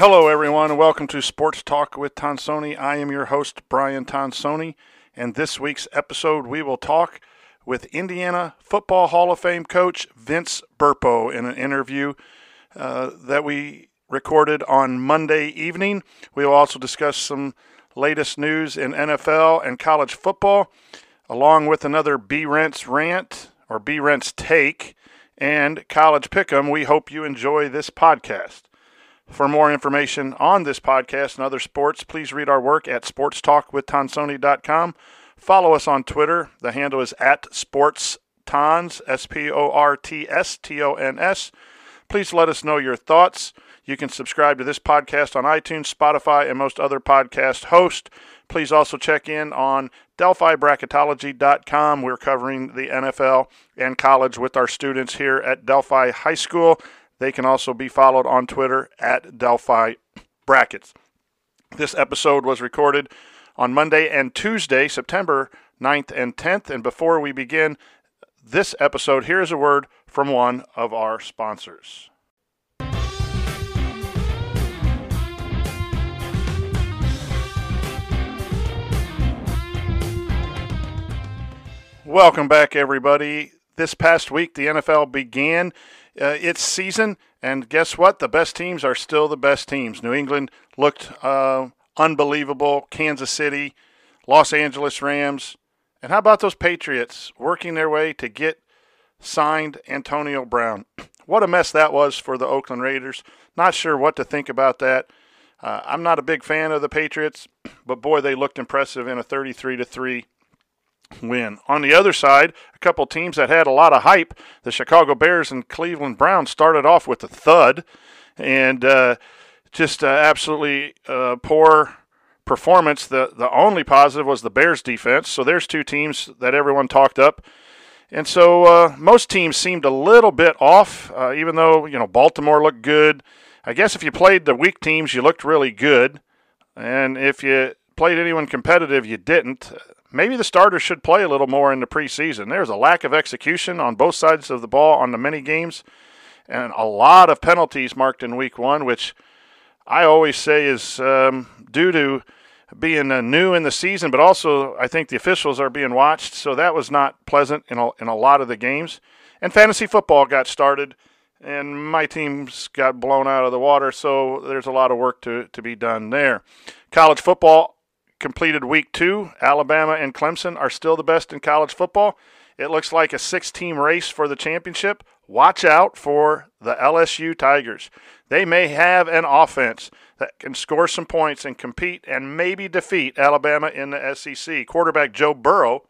Hello, everyone, and welcome to Sports Talk with Tonsoni. I am your host, Brian Tonsoni, and this week's episode we will talk with Indiana Football Hall of Fame coach Vince Burpo in an interview that we recorded on Monday evening. We will also discuss some latest news in NFL and college football, along with another B-Rents rant or B-Rents take and college pick'em. We hope you enjoy this podcast. For more information on this podcast and other sports, please read our work at sportstalkwithtonsoni.com. Follow us on Twitter. The handle is at SportsTons, SportsTons. Please let us know your thoughts. You can subscribe to this podcast on iTunes, Spotify, and most other podcast hosts. Please also check in on DelphiBracketology.com. We're covering the NFL and college with our students here at Delphi High School. They can also be followed on Twitter at Delphi Brackets. This episode was recorded on Monday and Tuesday, September 9th and 10th. And before we begin this episode, here's a word from one of our sponsors. Welcome back, everybody. This past week, the NFL began its season, and guess what? The best teams are still the best teams. New England looked unbelievable. Kansas City, Los Angeles Rams, and how about those Patriots working their way to get signed Antonio Brown? What a mess that was for the Oakland Raiders. Not sure what to think about that. I'm not a big fan of the Patriots, but boy, they looked impressive in a 33-3 win. On the other side, a couple teams that had a lot of hype, the Chicago Bears and Cleveland Browns, started off with a thud and just absolutely poor performance. The only positive was the Bears defense. So there's two teams that everyone talked up. And so most teams seemed a little bit off, even though, Baltimore looked good. I guess if you played the weak teams, you looked really good. And if you played anyone competitive, you didn't. Maybe the starters should play a little more in the preseason. There's a lack of execution on both sides of the ball on the many games, and a lot of penalties marked in week one, which I always say is due to being new in the season, but also I think the officials are being watched, so that was not pleasant in a lot of the games. And fantasy football got started, and my teams got blown out of the water, so there's a lot of work to be done there. College football completed week 2. Alabama and Clemson are still the best in college football. It looks like a 6-team race for the championship. Watch out for the LSU Tigers. They may have an offense that can score some points and compete and maybe defeat Alabama in the SEC. Quarterback Joe Burrow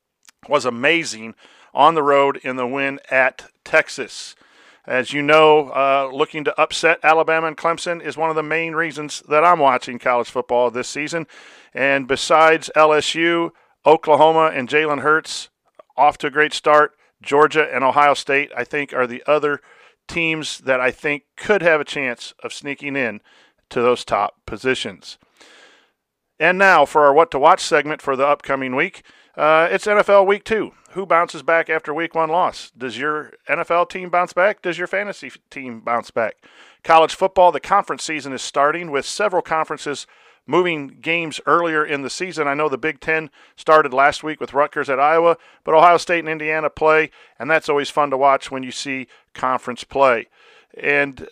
was amazing on the road in the win at Texas. As you know, looking to upset Alabama and Clemson is one of the main reasons that I'm watching college football this season. And besides LSU, Oklahoma and Jalen Hurts off to a great start. Georgia and Ohio State, I think, are the other teams that I think could have a chance of sneaking in to those top positions. And now for our What to Watch segment for the upcoming week. It's NFL Week 2. Who bounces back after Week 1 loss? Does your NFL team bounce back? Does your fantasy team bounce back? College football, the conference season is starting with several conferences moving games earlier in the season. I know the Big Ten started last week with Rutgers at Iowa, but Ohio State and Indiana play, and that's always fun to watch when you see conference play. And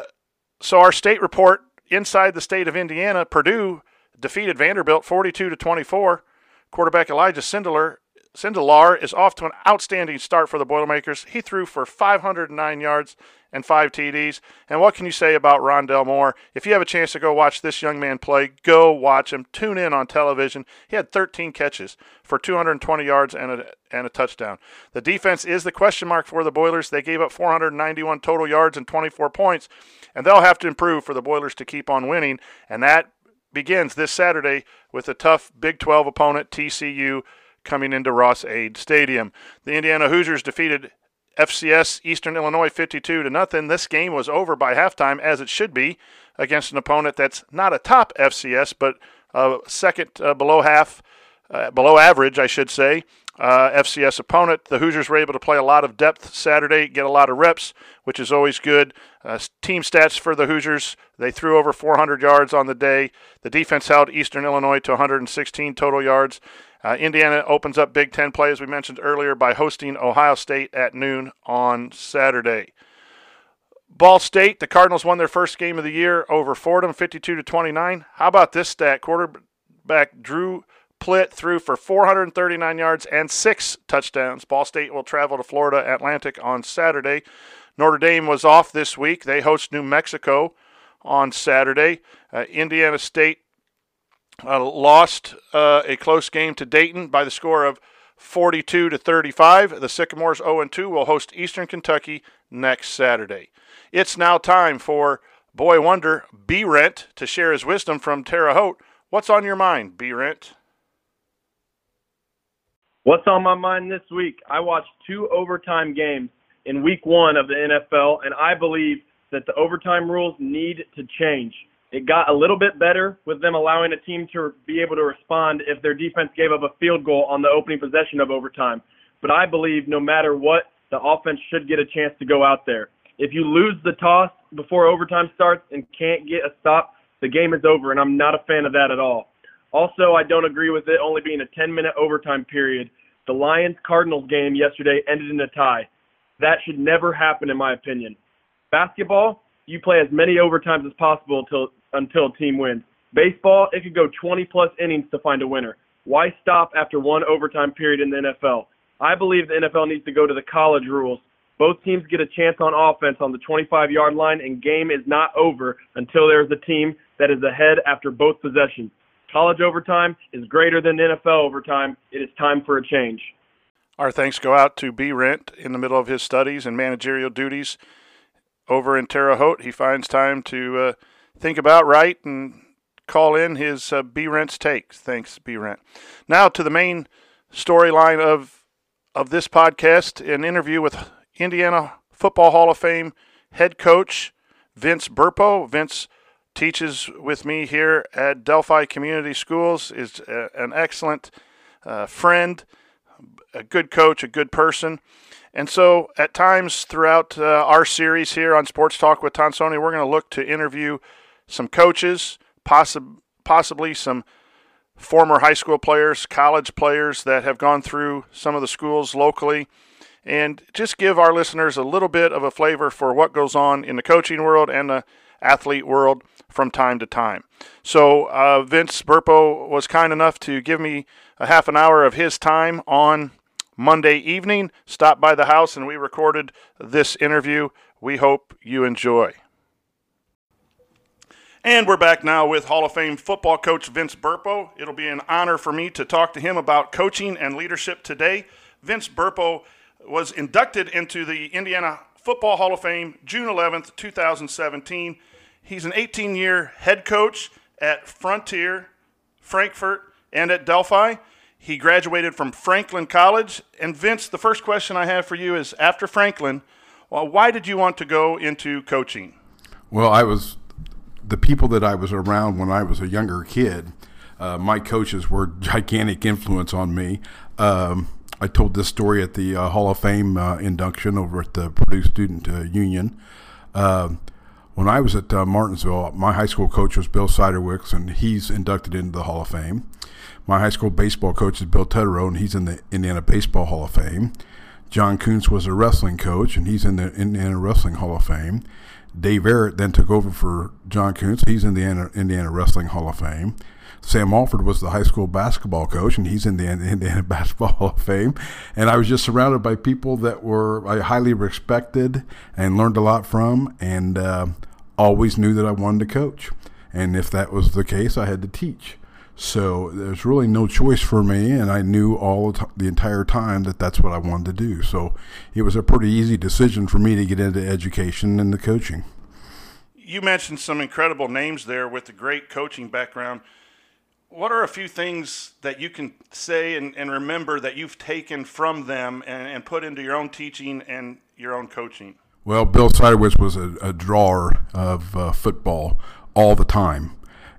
so our state report, inside the state of Indiana, Purdue defeated Vanderbilt 42-24. Quarterback Elijah Sindelar is off to an outstanding start for the Boilermakers. He threw for 509 yards and 5 TDs. And what can you say about Rondell Moore? If you have a chance to go watch this young man play, go watch him. Tune in on television. He had 13 catches for 220 yards and a touchdown. The defense is the question mark for the Boilers. They gave up 491 total yards and 24 points, and they'll have to improve for the Boilers to keep on winning. And that begins this Saturday with a tough Big 12 opponent, TCU, coming into Ross-Ade Stadium. The Indiana Hoosiers defeated FCS Eastern Illinois 52-0. This game was over by halftime, as it should be, against an opponent that's not a top FCS, but second below half below average, I should say, FCS opponent. The Hoosiers were able to play a lot of depth Saturday, get a lot of reps, which is always good. Team stats for the Hoosiers, they threw over 400 yards on the day. The defense held Eastern Illinois to 116 total yards. Indiana opens up Big Ten play, as we mentioned earlier, by hosting Ohio State at noon on Saturday. Ball State, the Cardinals won their first game of the year over Fordham, 52-29. How about this stat? Quarterback Drew Plitt threw for 439 yards and 6 touchdowns. Ball State will travel to Florida Atlantic on Saturday. Notre Dame was off this week. They host New Mexico on Saturday. Indiana State lost a close game to Dayton by the score of 42-35. The Sycamores 0-2 will host Eastern Kentucky next Saturday. It's now time for Boy Wonder B. Rent to share his wisdom from Terre Haute. What's on your mind, B. Rent? What's on my mind this week? I watched 2 overtime games in week 1 of the NFL, and I believe that the overtime rules need to change. It got a little bit better with them allowing a team to be able to respond if their defense gave up a field goal on the opening possession of overtime. But I believe no matter what, the offense should get a chance to go out there. If you lose the toss before overtime starts and can't get a stop, the game is over, and I'm not a fan of that at all. Also, I don't agree with it only being a 10-minute overtime period. The Lions-Cardinals game yesterday ended in a tie. That should never happen, in my opinion. Basketball, you play as many overtimes as possible until a team wins. Baseball, it could go 20-plus innings to find a winner. Why stop after one overtime period in the NFL? I believe the NFL needs to go to the college rules. Both teams get a chance on offense on the 25-yard line, and game is not over until there is a team that is ahead after both possessions. College overtime is greater than NFL overtime. It is time for a change. Our thanks go out to B. Rent in the middle of his studies and managerial duties over in Terre Haute. He finds time to think about right and call in his B. Rent's takes. Thanks, B. Rent. Now to the main storyline of this podcast, an interview with Indiana Football Hall of Fame head coach Vince Burpo. Vince teaches with me here at Delphi Community Schools, is an excellent friend, a good coach, a good person. And so at times throughout our series here on Sports Talk with Tonsoni, we're going to look to interview some coaches, possibly some former high school players, college players that have gone through some of the schools locally, and just give our listeners a little bit of a flavor for what goes on in the coaching world and the athlete world from time to time. So Vince Burpo was kind enough to give me a half an hour of his time on Monday evening, stopped by the house, and we recorded this interview. We hope you enjoy. And we're back now with Hall of Fame football coach Vince Burpo. It'll be an honor for me to talk to him about coaching and leadership today. Vince Burpo was inducted into the Indiana Football Hall of Fame June 11th, 2017. He's an 18-year head coach at Frontier, Frankfort, and at Delphi. He graduated from Franklin College. And Vince, the first question I have for you is, after Franklin, well, why did you want to go into coaching? Well, the people that I was around when I was a younger kid, my coaches were gigantic influence on me. I told this story at the Hall of Fame induction over at the Purdue Student Union. When I was at Martinsville, my high school coach was Bill Siderwicks, and he's inducted into the Hall of Fame. My high school baseball coach is Bill Teterow, and he's in the Indiana Baseball Hall of Fame. John Kuntz was a wrestling coach, and he's in the Indiana Wrestling Hall of Fame. Dave Arrett then took over for John Kuntz. He's in the Indiana Wrestling Hall of Fame. Sam Alford was the high school basketball coach, and he's in the Indiana Basketball Hall of Fame. And I was just surrounded by people that I highly respected and learned a lot from, and always knew that I wanted to coach. And if that was the case, I had to teach. So there's really no choice for me, and I knew the entire time that that's what I wanted to do. So it was a pretty easy decision for me to get into education and the coaching. You mentioned some incredible names there with the great coaching background. What are a few things that you can say and remember that you've taken from them and put into your own teaching and your own coaching? Well, Bill Siderwicks was a drawer of football all the time.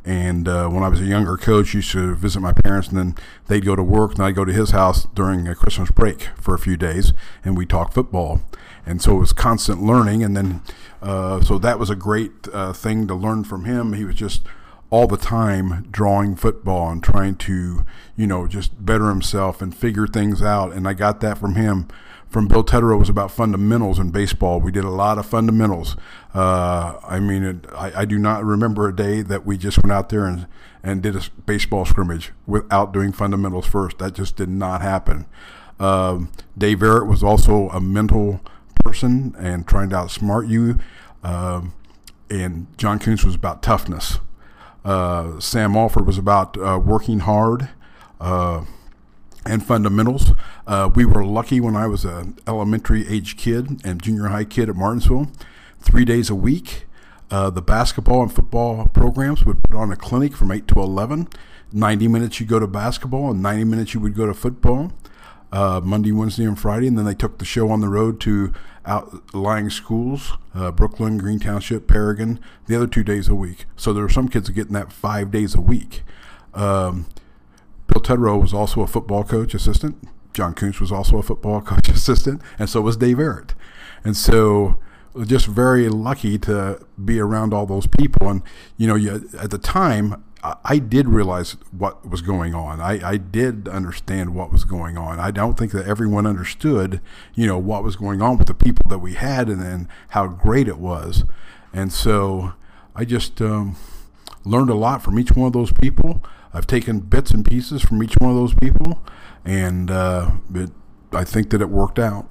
And when I was a younger coach, I used to visit my parents, and then they'd go to work, and I'd go to his house during a Christmas break for a few days, and we'd talk football. And so it was constant learning, and then so that was a great thing to learn from him. He was just all the time drawing football and trying to, just better himself and figure things out. And I got that from him. From Bill Teterow, was about fundamentals in baseball. We did a lot of fundamentals. I do not remember a day that we just went out there and did a baseball scrimmage without doing fundamentals first. That just did not happen. Dave Verrett was also a mental person and trying to outsmart you. And John Kuntz was about toughness. Sam Alford was about working hard and fundamentals. We were lucky when I was an elementary age kid and junior high kid at Martinsville. 3 days a week, the basketball and football programs would put on a clinic from 8 to 11. 90 minutes you go to basketball and 90 minutes you would go to football. Monday, Wednesday, and Friday, and then they took the show on the road to outlying schools, Brooklyn, Green Township, Paragon, the other 2 days a week. So there were some kids getting that 5 days a week. Bill Teterow was also a football coach assistant. John Kuntz was also a football coach assistant, and so was Dave Verrett. And so just very lucky to be around all those people. And, at the time, I did realize what was going on. I did understand what was going on. I don't think that everyone understood, what was going on with the people that we had and then how great it was. And so I just learned a lot from each one of those people. I've taken bits and pieces from each one of those people, and I think that it worked out.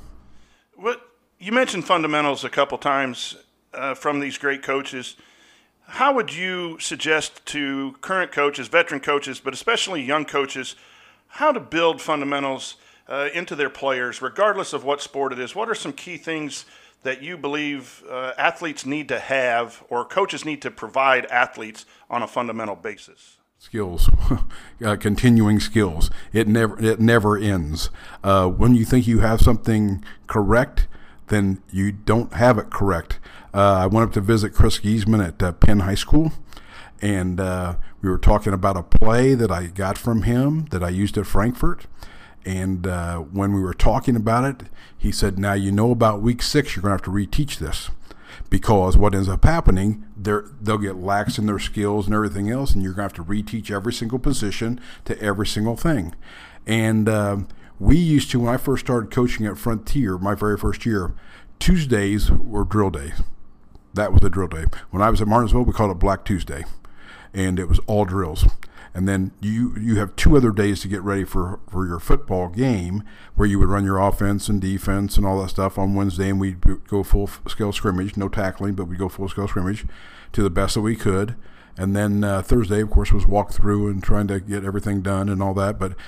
You mentioned fundamentals a couple times from these great coaches. How would you suggest to current coaches, veteran coaches, but especially young coaches, how to build fundamentals into their players, regardless of what sport it is? What are some key things that you believe athletes need to have or coaches need to provide athletes on a fundamental basis? Skills, continuing skills. It never ends. When you think you have something correct, then you don't have it correct. I went up to visit Chris Giesman at Penn High School, and we were talking about a play that I got from him that I used at Frankfurt. And when we were talking about it, he said, now about week 6, you're going to have to reteach this. Because what ends up happening, they'll get lax in their skills and everything else, and you're going to have to reteach every single position to every single thing. And we used to, when I first started coaching at Frontier, my very first year, Tuesdays were drill days. That was a drill day. When I was at Martinsville, we called it Black Tuesday, and it was all drills. And then you have 2 other days to get ready for your football game, where you would run your offense and defense and all that stuff on Wednesday, and we'd go full-scale scrimmage, no tackling, but we'd go full-scale scrimmage to the best that we could. And then Thursday, of course, was walk through and trying to get everything done and all that, but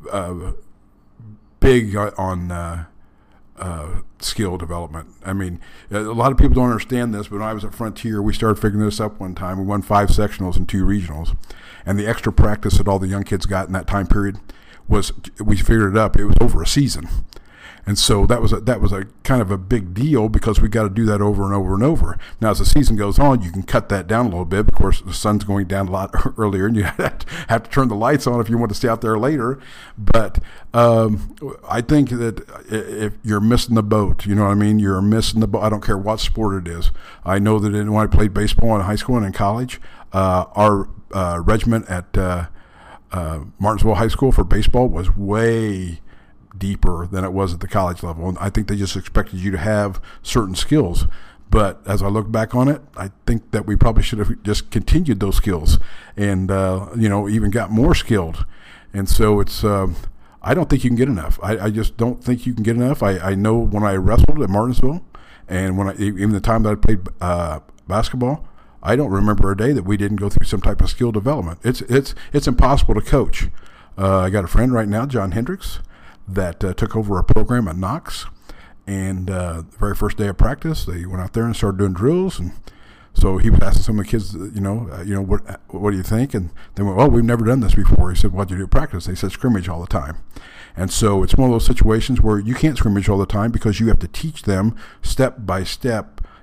big on skill development. I mean, a lot of people don't understand this, but when I was at Frontier, we started figuring this up one time. We won 5 sectionals and 2 regionals. And the extra practice that all the young kids got in that time period we figured it up. It was over a season. And so that was a kind of a big deal because we got to do that over and over and over. Now, as the season goes on, you can cut that down a little bit. Of course, the sun's going down a lot earlier, and you have to turn the lights on if you want to stay out there later. But I think that if you're missing the boat, you know what I mean? You're missing the boat. I don't care what sport it is. I know that when I played baseball in high school and in college, our regiment at Martinsville High School for baseball was way deeper than it was at the college level. And I think they just expected you to have certain skills. But as I look back on it, I think that we probably should have just continued those skills and, even got more skilled. And so it's, I don't think you can get enough. I just don't think you can get enough. I know when I wrestled at Martinsville and even the time that I played basketball, I don't remember a day that we didn't go through some type of skill development. It's impossible to coach. I got a friend right now, John Hendricks, that took over a program at Knox, and the very first day of practice, they went out there and started doing drills, and so he was asking some of the kids, what do you think? And they went, well, we've never done this before. He said, what'd you do at practice? They said, scrimmage all the time. And so it's one of those situations where you can't scrimmage all the time because you have to teach them step by step,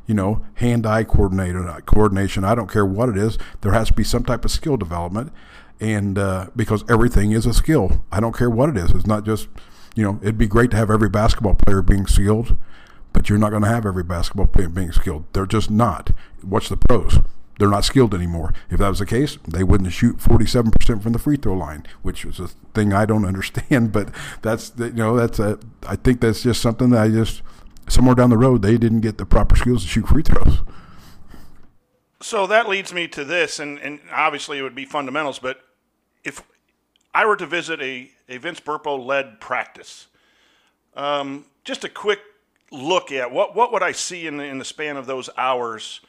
hand-eye coordination. I don't care what it is. There has to be some type of skill development, and because everything is a skill. I don't care what it is. It's not just, it'd be great to have every basketball player being skilled, but you're not going to have every basketball player being skilled. They're just not. Watch the pros. They're not skilled anymore. If that was the case, they wouldn't shoot 47% from the free throw line, which is a thing I don't understand. But I think that's just something that somewhere down the road, they didn't get the proper skills to shoot free throws. So that leads me to this, and obviously it would be fundamentals, but if I were to visit a Vince Burpo-led practice, just a quick look at what would I see in the span of those hours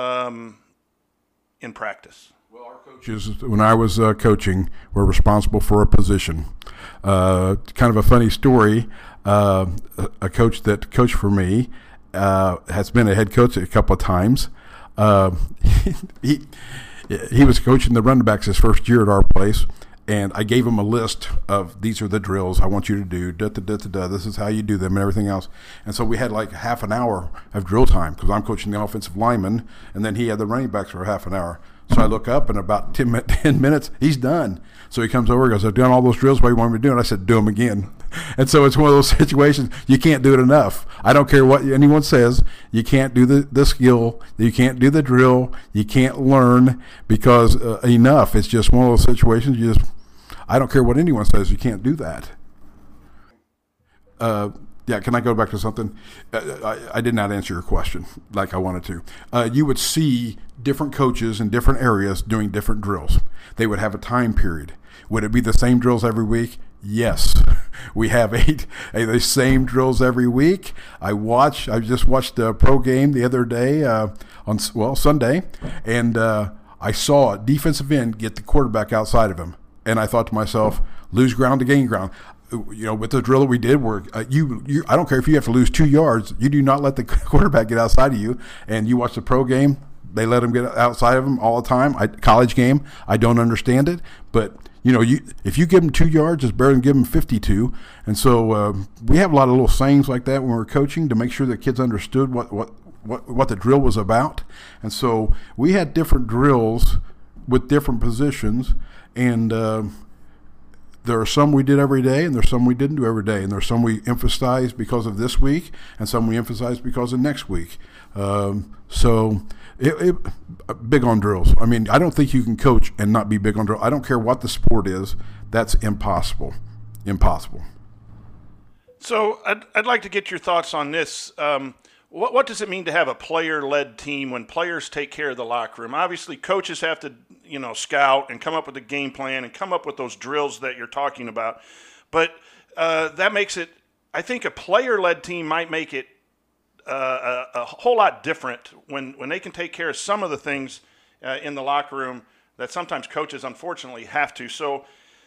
in practice? Well, our coaches, when I was coaching, were responsible for a position. Kind of a funny story. A coach that coached for me has been a head coach a couple of times. He was coaching the running backs his first year at our place, and I gave him a list of, these are the drills I want you to do, this is how you do them and everything else. And so we had like half an hour of drill time because I'm coaching the offensive lineman, and then he had the running backs for half an hour. So I look up, and about 10 minutes, he's done. So he comes over and goes, I've done all those drills. What do you want me to do? And I said, do them again. And so it's one of those situations, you can't do it enough. I don't care what anyone says. You can't do the skill. You can't do the drill. You can't learn because enough. It's just one of those situations I don't care what anyone says. You can't do that. Yeah, can I go back to something? I did not answer your question like I wanted to. You would see different coaches in different areas doing different drills. They would have a time period. Would it be the same drills every week? Yes. We have the same drills every week. I just watched a pro game the other day on Sunday, and I saw a defensive end get the quarterback outside of him. And I thought to myself, lose ground to gain ground. With the drill that we did, where I don't care if you have to lose 2 yards, you do not let the quarterback get outside of you. And you watch the pro game, they let him get outside of him all the time. College game, I don't understand it, but if you give them 2 yards, it's better than give them 52. And so we have a lot of little sayings like that when we're coaching to make sure that kids understood what the drill was about. And so we had different drills with different positions, and there are some we did every day, and there's some we didn't do every day, and there's some we emphasized because of this week, and some we emphasized because of next week. So big on drills. I mean, I don't think you can coach and not be big on drills. I don't care what the sport is. That's impossible. Impossible. So I'd like to get your thoughts on this. What does it mean to have a player-led team when players take care of the locker room? Obviously, coaches have to, scout and come up with a game plan and come up with those drills that you're talking about. But that makes it, I think a player-led team might make it a whole lot different when they can take care of some of the things in the locker room that sometimes coaches, unfortunately, have to. So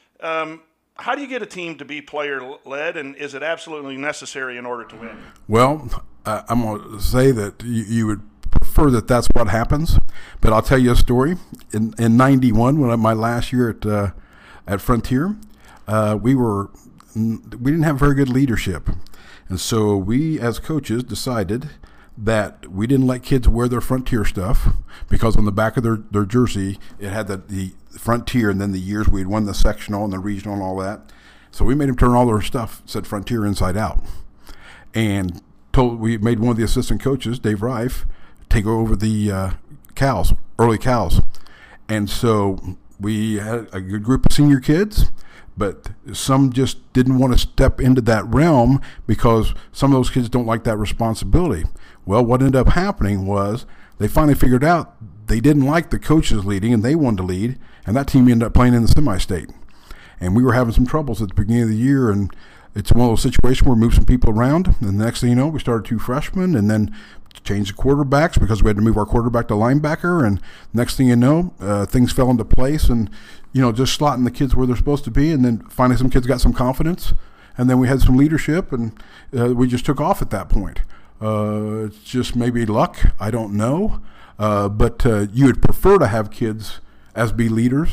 how do you get a team to be player-led, and is it absolutely necessary in order to win? Well, I'm going to say that you would prefer that that's what happens, but I'll tell you a story. In 91, when my last year at Frontier, we didn't have very good leadership, and so we as coaches decided that we didn't let kids wear their Frontier stuff because on the back of their jersey it had the Frontier, and then the years we had won the sectional and the regional and all that. So we made them turn all their stuff said Frontier inside out, and we made one of the assistant coaches, Dave Reif, take over the early cows. And so we had a good group of senior kids, but some just didn't want to step into that realm because some of those kids don't like that responsibility. Well, what ended up happening was they finally figured out they didn't like the coaches leading, and they wanted to lead, and that team ended up playing in the semi-state. And we were having some troubles at the beginning of the year, and it's one of those situations where we moved some people around, and the next thing you know, we started 2 freshmen, and then changed the quarterbacks because we had to move our quarterback to linebacker, and next thing you know, things fell into place, and just slotting the kids where they're supposed to be, and then finally some kids got some confidence, and then we had some leadership, and we just took off at that point. It's just maybe luck, I don't know, but you would prefer to have kids as be leaders,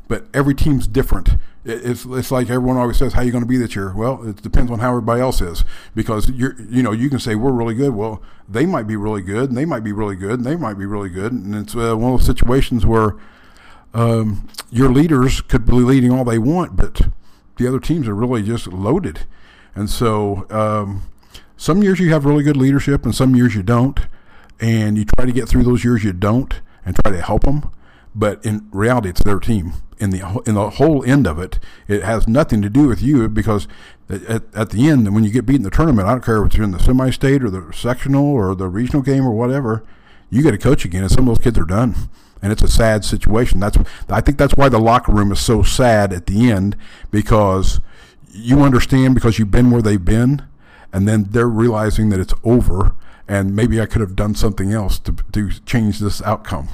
but every team's different. It's like everyone always says, how are you going to be this year? Well, it depends on how everybody else is, because you can say we're really good. Well, they might be really good, and they might be really good, and they might be really good, and it's one of those situations where your leaders could be leading all they want, but the other teams are really just loaded. And so some years you have really good leadership, and some years you don't, and you try to get through those years you don't and try to help them. But in reality, it's their team. In the whole end of it, it has nothing to do with you, because at the end, when you get beat in the tournament, I don't care if you're in the semi-state or the sectional or the regional game or whatever, you get to coach again, and some of those kids are done. And it's a sad situation. I think that's why the locker room is so sad at the end, because you understand, because you've been where they've been, and then they're realizing that it's over, and maybe I could have done something else to change this outcome.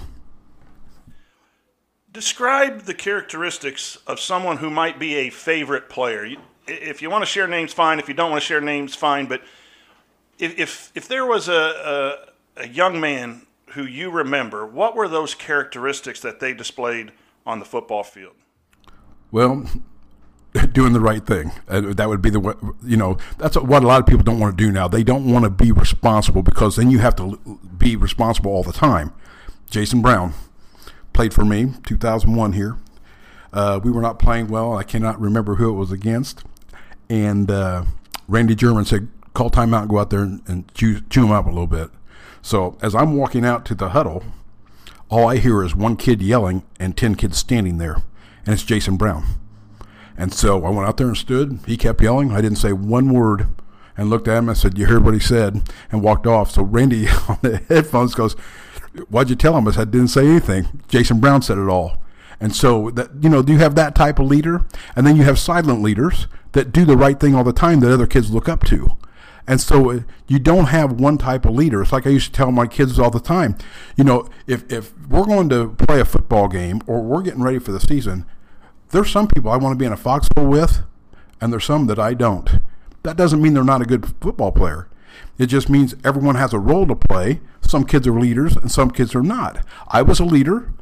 Describe the characteristics of someone who might be a favorite player. If you want to share names, fine. If you don't want to share names, fine. But if there was a young man who you remember, what were those characteristics that they displayed on the football field? Well, doing the right thing. That would be that's what a lot of people don't want to do now. They don't want to be responsible, because then you have to be responsible all the time. Jason Brown played for me, 2001 here. We were not playing well. I cannot remember who it was against. And Randy German said, call timeout and go out there and chew him up a little bit. So as I'm walking out to the huddle, all I hear is one kid yelling and 10 kids standing there. And it's Jason Brown. And so I went out there and stood. He kept yelling. I didn't say one word, and looked at him and said, you heard what he said, and walked off. So Randy on the headphones goes, why'd you tell him? I said, I didn't say anything. Jason Brown said it all. And so that, you have that type of leader, and then you have silent leaders that do the right thing all the time that other kids look up to. And so you don't have one type of leader. It's like I used to tell my kids all the time, if we're going to play a football game or we're getting ready for the season, there's some people I want to be in a foxhole with, and there's some that I don't. That doesn't mean they're not a good football player. It just means everyone has a role to play. Some kids are leaders and some kids are not. I was a leader.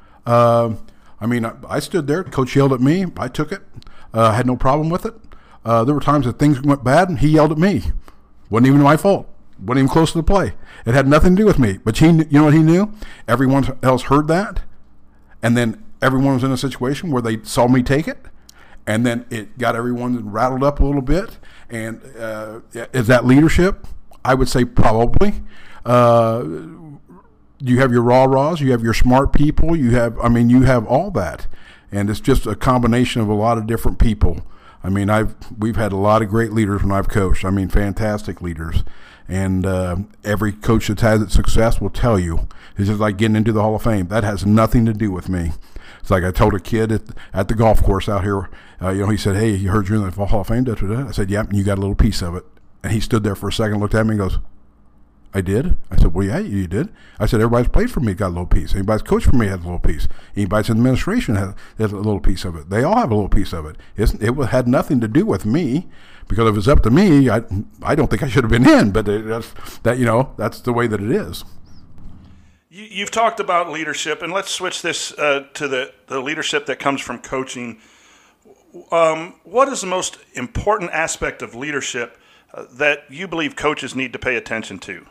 I stood there. Coach yelled at me. I took it. Had no problem with it. There were times that things went bad, and he yelled at me. Wasn't even my fault. Wasn't even close to the play. It had nothing to do with me. But you know what he knew? Everyone else heard that, and then everyone was in a situation where they saw me take it, and then it got everyone rattled up a little bit. And is that leadership? I would say probably. You have your rah-rahs, you have your smart people, you have all that. And it's just a combination of a lot of different people. We've had a lot of great leaders when I've coached. Fantastic leaders. And every coach that has success will tell you, it's just like getting into the Hall of Fame. That has nothing to do with me. It's like I told a kid at the golf course out here, he said, hey, you heard you're in the Hall of Fame? I said, yeah, and you got a little piece of it. And he stood there for a second, looked at me and goes, I did? I said, well, yeah, you did. I said, everybody's played for me got a little piece. Anybody's coached for me has a little piece. Anybody's in the administration has a little piece of it. They all have a little piece of it. It had nothing to do with me, because if it was up to me, I don't think I should have been in, but that's the way that it is. You've talked about leadership, and let's switch this to the leadership that comes from coaching. What is the most important aspect of leadership that you believe coaches need to pay attention to?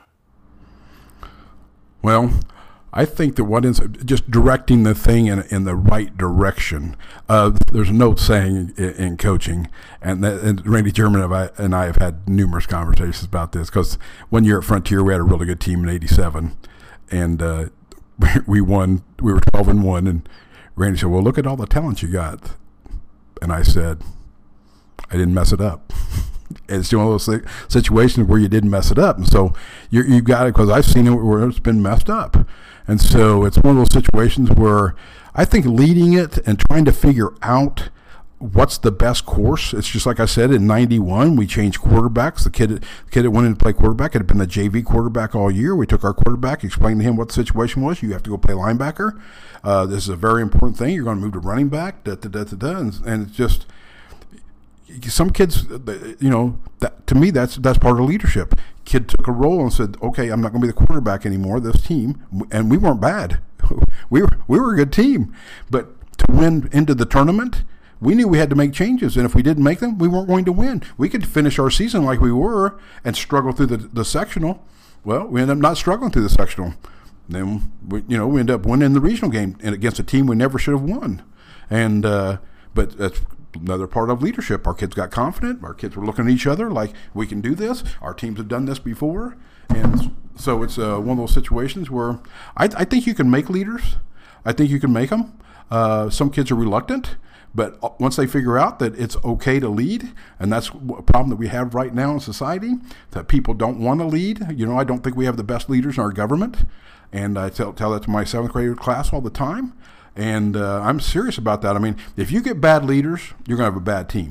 Well, I think that what is just directing the thing in the right direction. There's a note saying in coaching, and Randy German and I have had numerous conversations about this, because one year at Frontier we had a really good team in '87, and we won. We were 12-1, and Randy said, "Well, look at all the talent you got," and I said, "I didn't mess it up." It's one of those situations where you didn't mess it up. And so you got it, because I've seen it where it's been messed up. And so it's one of those situations where I think leading it and trying to figure out what's the best course. It's just like I said, in '91, we changed quarterbacks. The kid that went in to play quarterback had been the JV quarterback all year. We took our quarterback, explained to him what the situation was. You have to go play linebacker. This is a very important thing. You're going to move to running back, and it's just... Some kids, to me, that's part of leadership. Kid took a role and said, "Okay, I'm not going to be the quarterback anymore. This team," and we weren't bad. We were a good team, but to win into the tournament, we knew we had to make changes, and if we didn't make them, we weren't going to win. We could finish our season like we were and struggle through the sectional. Well, we ended up not struggling through the sectional. Then we ended up winning the regional game and against a team we never should have won. And but that's another part of leadership. Our kids got confident. Our kids were looking at each other like, we can do this. Our teams have done this before. And so it's one of those situations where I think you can make leaders. I think you can make them. Some kids are reluctant, but once they figure out that it's okay to lead, and that's a problem that we have right now in society, that people don't want to lead. I don't think we have the best leaders in our government. And I tell that to my 7th grade class all the time. And I'm serious about that. I mean, if you get bad leaders, you're going to have a bad team.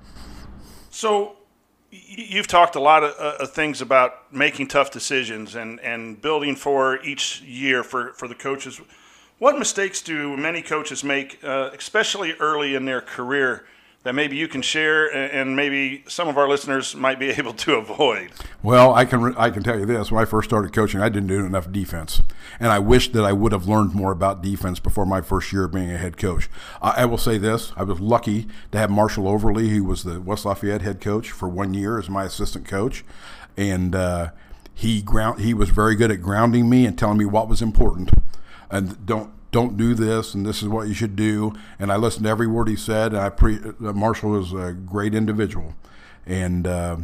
So you've talked a lot of things about making tough decisions and building for each year for the coaches. What mistakes do many coaches make, especially early in their career, that maybe you can share and maybe some of our listeners might be able to avoid? Well, I can tell you this. When I first started coaching, I didn't do enough defense. And I wish that I would have learned more about defense before my first year of being a head coach. I will say this. I was lucky to have Marshall Overly, who was the West Lafayette head coach for 1 year as my assistant coach. And he was very good at grounding me and telling me what was important. And don't do this, and this is what you should do. And I listened to every word he said. And Marshall was a great individual, and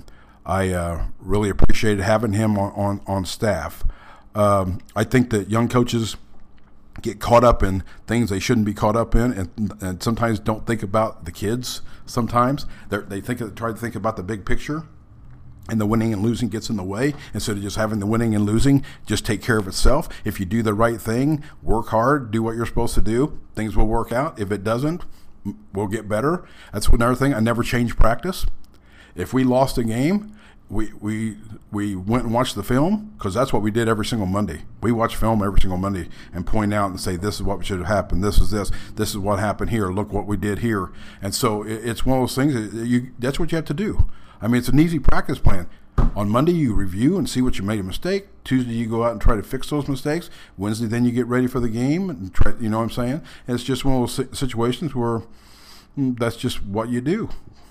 I really appreciated having him on staff. I think that young coaches get caught up in things they shouldn't be caught up in, and sometimes don't think about the kids. Sometimes they try to think about the big picture. And the winning and losing gets in the way. Instead of just having the winning and losing just take care of itself. If you do the right thing, work hard, do what you're supposed to do, things will work out. If it doesn't, we'll get better. That's another thing. I never change practice. If we lost a game, we went and watched the film, because that's what we did every single Monday. We watch film every single Monday and point out and say, this is what should have happened. This is what happened here. Look what we did here. And so it's one of those things that's what you have to do. I mean, it's an easy practice plan. On Monday, you review and see what you made a mistake. Tuesday, you go out and try to fix those mistakes. Wednesday, then you get ready for the game and try. You know what I'm saying? And it's just one of those situations where that's just what you do.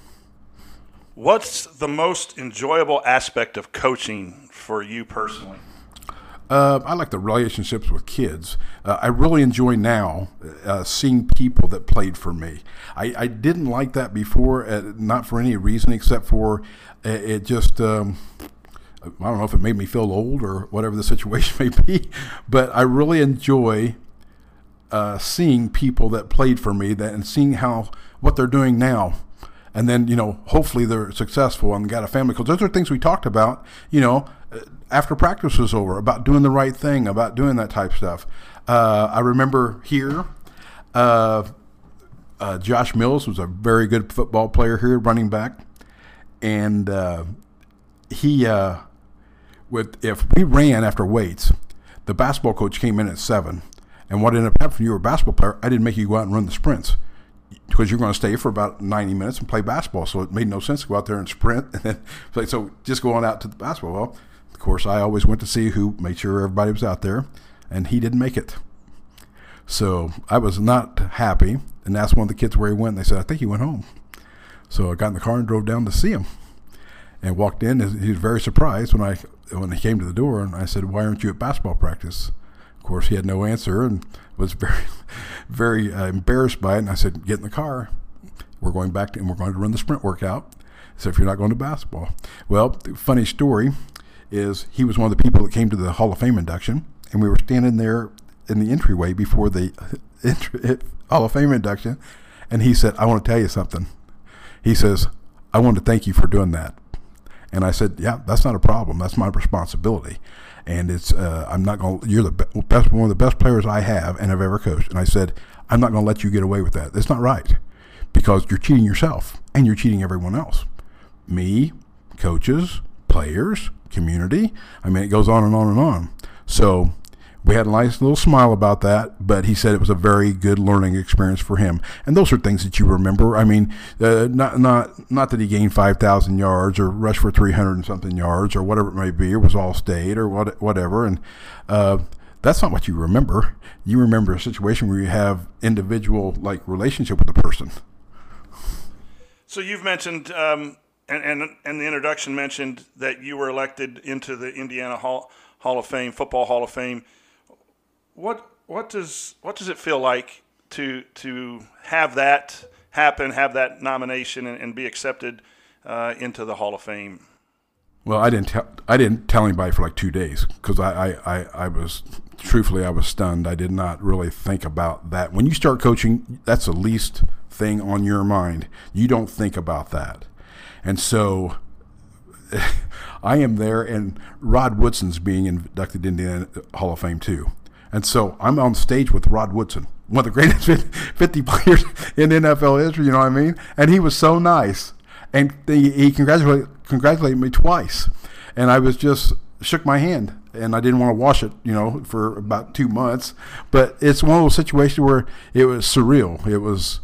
What's the most enjoyable aspect of coaching for you personally? I like the relationships with kids. I really enjoy now seeing people that played for me. I didn't like that before, not for any reason except for it just, I don't know if it made me feel old or whatever the situation may be, but I really enjoy seeing people that played for me and seeing what they're doing now. And then, hopefully they're successful and got a family. Because those are things we talked about, after practice was over, about doing the right thing, about doing that type of stuff. I remember here, Josh Mills was a very good football player here, running back. And if we ran after weights, the basketball coach came in at 7. And what ended up happening, you were a basketball player, I didn't make you go out and run the sprints, because you're going to stay for about 90 minutes and play basketball. So it made no sense to go out there and sprint and then play. So just going out to the basketball. Well, of course, I always went to see who made sure everybody was out there, and he didn't make it. So I was not happy, and asked one of the kids where he went. And they said, I think he went home. So I got in the car and drove down to see him, and walked in. He was very surprised when he came to the door, and I said, why aren't you at basketball practice? Of course, he had no answer and was very, very embarrassed by it. And I said, get in the car. We're going back and we're going to run the sprint workout. So if you're not going to basketball. Well, the funny story is he was one of the people that came to the Hall of Fame induction, and we were standing there in the entryway before the Hall of Fame induction, and he said, I want to tell you something. He says, I want to thank you for doing that. And I said, yeah, that's not a problem. That's my responsibility. And it's I'm not going to, you're the best, one of the best players I have and have ever coached. And I said, I'm not going to let you get away with that. That's not right, because you're cheating yourself and you're cheating everyone else. Me, coaches, players, community. I mean, it goes on and on and on. So we had a nice little smile about that, but he said it was a very good learning experience for him. And those are things that you remember. I mean, not that he gained 5,000 yards or rushed for 300 and something yards or whatever it may be, or was all state or whatever. And that's not what you remember. You remember a situation where you have individual relationship with the person. So you've mentioned, and the introduction mentioned that you were elected into the Indiana Hall of Fame, Football Hall of Fame. What does it feel like to have that happen, have that nomination, and be accepted into the Hall of Fame? Well, I didn't tell anybody for 2 days because I was stunned. I did not really think about that. When you start coaching, that's the least thing on your mind. You don't think about that. And so I am there, and Rod Woodson's being inducted into the Hall of Fame too. And so I'm on stage with Rod Woodson, one of the greatest 50 players in NFL history, you know what I mean? And he was so nice. And he congratulated me twice. And I was just shook my hand. And I didn't want to wash it, for about 2 months. But it's one of those situations where it was surreal. It was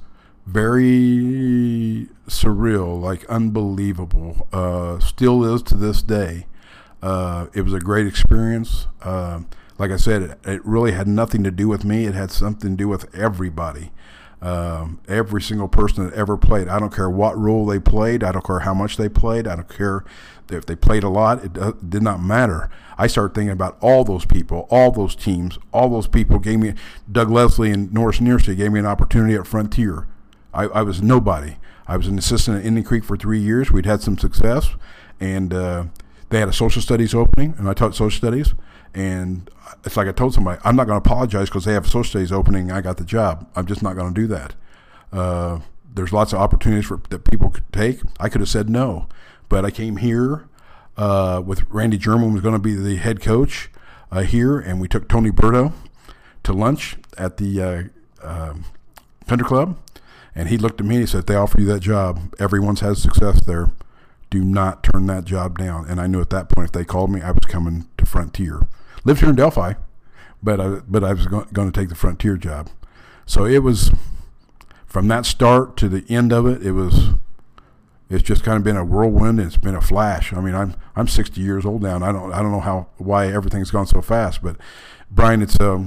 very surreal, unbelievable. Still is to this day. It was a great experience. Like I said, it really had nothing to do with me. It had something to do with everybody. Every single person that ever played. I don't care what role they played. I don't care how much they played. I don't care if they played a lot. It did not matter. I started thinking about all those people, all those teams, all those people gave me. Doug Leslie and Norris Nearsey gave me an opportunity at Frontier. I was nobody. I was an assistant at Indian Creek for 3 years. We'd had some success, and they had a social studies opening, and I taught social studies. And it's like I told somebody, I'm not going to apologize because they have a social studies opening and I got the job. I'm just not going to do that. There's lots of opportunities that people could take. I could have said no, but I came here with Randy German was going to be the head coach here, and we took Tony Berto to lunch at the Country Club, and he looked at me and he said, if they offer you that job, everyone's had success there. Do not turn that job down. And I knew at that point if they called me, I was coming to Frontier. Lived here in Delphi, but I was going to take the Frontier job. So it was from that start to the end of it. It's just kind of been a whirlwind. It's been a flash. I mean, I'm 60 years old now, and I don't know why everything's gone so fast. But Brian,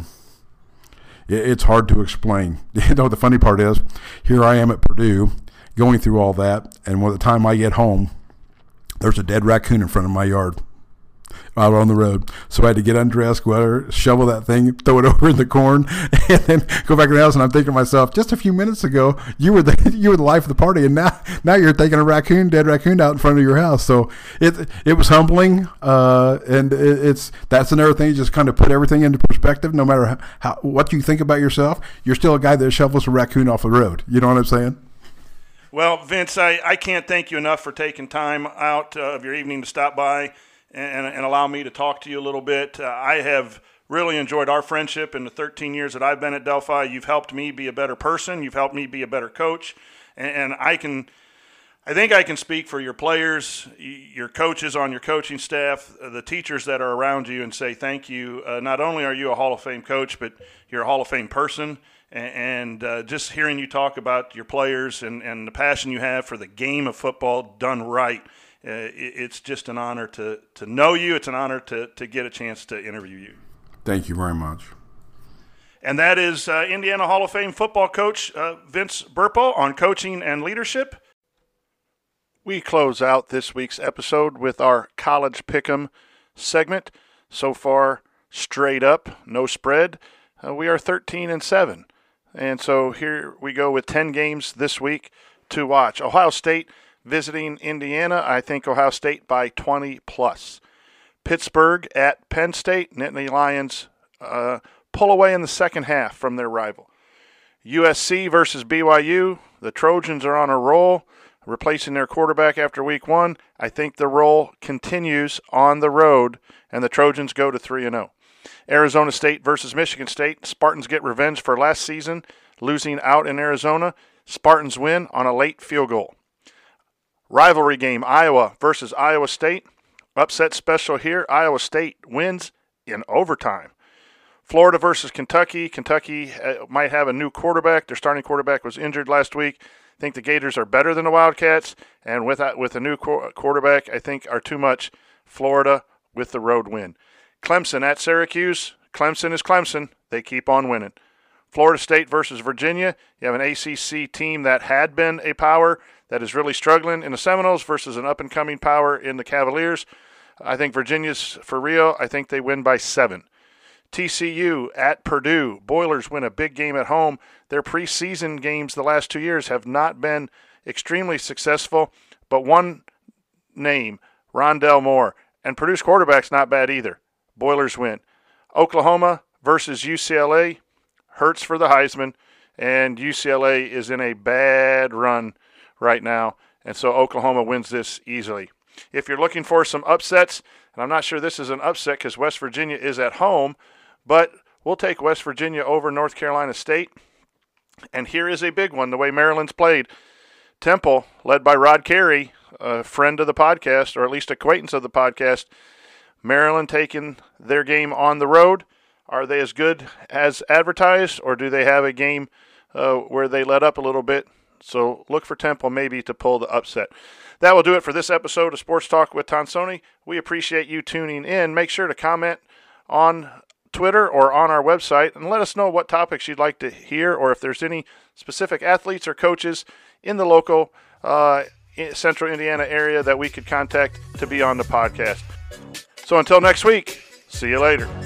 it's hard to explain. The funny part is, here I am at Purdue, going through all that, and by the time I get home, there's a dead raccoon in front of my yard out on the road. So I had to get undressed, go out there, shovel that thing, throw it over in the corn, and then go back to the house. And I'm thinking to myself, just a few minutes ago, you were the life of the party, and now you're taking a dead raccoon out in front of your house. So it was humbling, and that's another thing. Just kind of put everything into perspective. No matter what you think about yourself, you're still a guy that shovels a raccoon off the road. You know what I'm saying? Well, Vince, I can't thank you enough for taking time out of your evening to stop by and allow me to talk to you a little bit. I have really enjoyed our friendship in the 13 years that I've been at Delphi. You've helped me be a better person. You've helped me be a better coach. And I think I can speak for your players, your coaches on your coaching staff, the teachers that are around you, and say thank you. Not only are you a Hall of Fame coach, but you're a Hall of Fame person. And just hearing you talk about your players and the passion you have for the game of football done right, it's just an honor to know you. It's an honor to get a chance to interview you. Thank you very much. And that is Indiana Hall of Fame football coach Vince Burpo on coaching and leadership. We close out this week's episode with our College Pick'em segment. So far, straight up, no spread. We are 13-7. And so here we go with 10 games this week to watch. Ohio State visiting Indiana. I think Ohio State by 20+. Pittsburgh at Penn State. Nittany Lions pull away in the second half from their rival. USC versus BYU. The Trojans are on a roll, replacing their quarterback after week 1. I think the roll continues on the road, and the Trojans go to 3-0. Arizona State versus Michigan State. Spartans get revenge for last season, losing out in Arizona. Spartans win on a late field goal. Rivalry game, Iowa versus Iowa State. Upset special here. Iowa State wins in overtime. Florida versus Kentucky. Kentucky might have a new quarterback. Their starting quarterback was injured last week. I think the Gators are better than the Wildcats, and with a new quarterback, I think are too much. Florida with the road win. Clemson at Syracuse. Clemson is Clemson. They keep on winning. Florida State versus Virginia. You have an ACC team that had been a power that is really struggling in the Seminoles versus an up-and-coming power in the Cavaliers. I think Virginia's for real. I think they win by 7. TCU at Purdue. Boilers win a big game at home. Their preseason games the last 2 years have not been extremely successful, but one name, Rondell Moore. And Purdue's quarterback's not bad either. Boilers win. Oklahoma versus UCLA. Hurts for the Heisman, and UCLA is in a bad run right now, and so Oklahoma wins this easily. If you're looking for some upsets, and I'm not sure this is an upset because West Virginia is at home, but we'll take West Virginia over North Carolina State. And here is a big one, the way Maryland's played. Temple, led by Rod Carey, a friend of the podcast, or at least acquaintance of the podcast. Maryland taking their game on the road. Are they as good as advertised, or do they have a game where they let up a little bit? So look for Temple maybe to pull the upset. That will do it for this episode of Sports Talk with Tonsoni. We appreciate you tuning in. Make sure to comment on Twitter or on our website and let us know what topics you'd like to hear, or if there's any specific athletes or coaches in the local central Indiana area that we could contact to be on the podcast. So until next week, see you later.